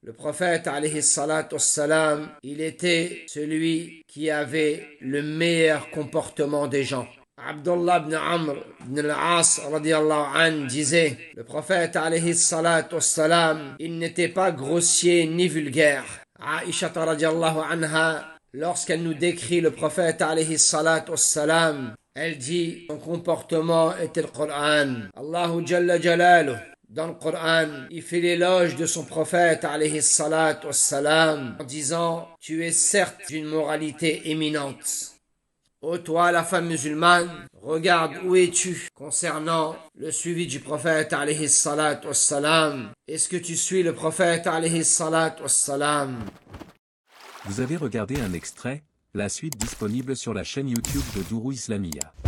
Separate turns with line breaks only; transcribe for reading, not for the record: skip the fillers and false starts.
Le prophète alayhi salatu wassalam, il était celui qui avait le meilleur comportement des gens. Abdullah ibn Amr ibn al-As radiyallahu anhu disait, le prophète alayhi salatu wassalam, il n'était pas grossier ni vulgaire. Aisha radiyallahu anha, lorsqu'elle nous décrit le prophète alayhi salatu wassalam, elle dit, son comportement était le Coran. Allahu Jalla Jalaluh, dans le Coran, il fait l'éloge de son prophète alayhi salatu wassalam, en disant, tu es certes d'une moralité éminente. Ô toi, la femme musulmane, regarde où es-tu concernant le suivi du prophète alayhi salatu wassalam. Est-ce que tu suis le prophète alayhi salatu wassalam?
Vous avez regardé un extrait, la suite disponible sur la chaîne YouTube de Dourou Islamia.